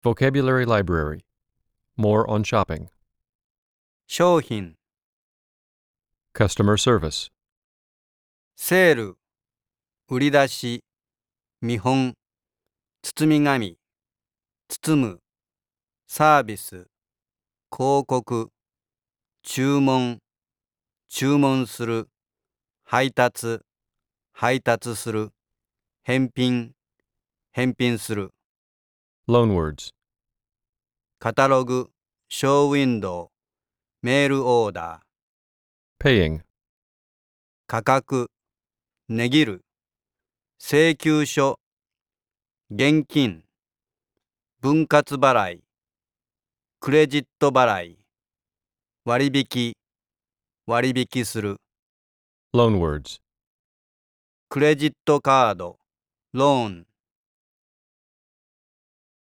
Vocabulary Library. More on shopping. 商品、 Customer service. セール、売り出し、見本、包み紙、包む、サービス、広告、注文、注文する、配達、配達する、返品、返品する、 Loanwords. カタログ、ショーウィンドウ、メールオーダー、 Paying. 価格、値切る、請求書、現金、分割払い、クレジット払い、割引、割引する、 Loanwords. クレジットカード、ローン、